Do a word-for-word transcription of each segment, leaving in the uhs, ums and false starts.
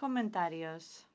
Comentarios.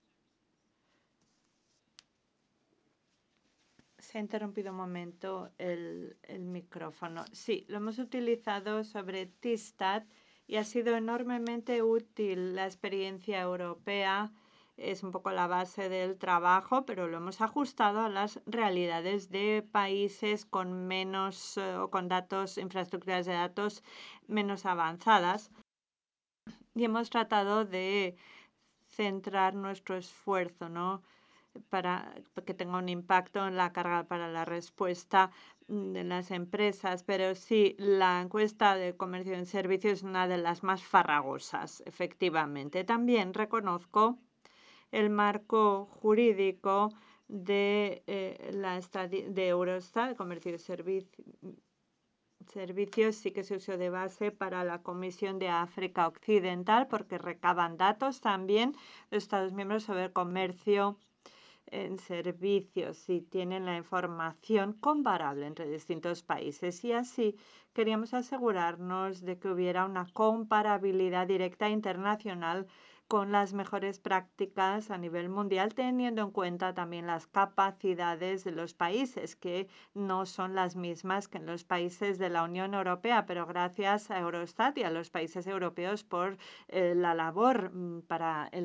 Se ha interrumpido un momento el, el micrófono. Sí, lo hemos utilizado sobre Tistat y ha sido enormemente útil. La experiencia europea es un poco la base del trabajo, pero lo hemos ajustado a las realidades de países con menos eh, o con datos, infraestructuras de datos menos avanzadas. Y hemos tratado de centrar nuestro esfuerzo, ¿no?, para que tenga un impacto en la carga para la respuesta de las empresas. Pero sí, la encuesta de comercio en servicios es una de las más farragosas, efectivamente. También reconozco el marco jurídico de, eh, la de Eurostat, comercio y servicios. Servicios sí que se usó de base para la Comisión de África Occidental porque recaban datos también de Estados miembros sobre el comercio en servicios y tienen la información comparable entre distintos países. Y así queríamos asegurarnos de que hubiera una comparabilidad directa internacional con las mejores prácticas a nivel mundial, teniendo en cuenta también las capacidades de los países, que no son las mismas que en los países de la Unión Europea, pero gracias a Eurostat y a los países europeos por eh, la labor mm, para el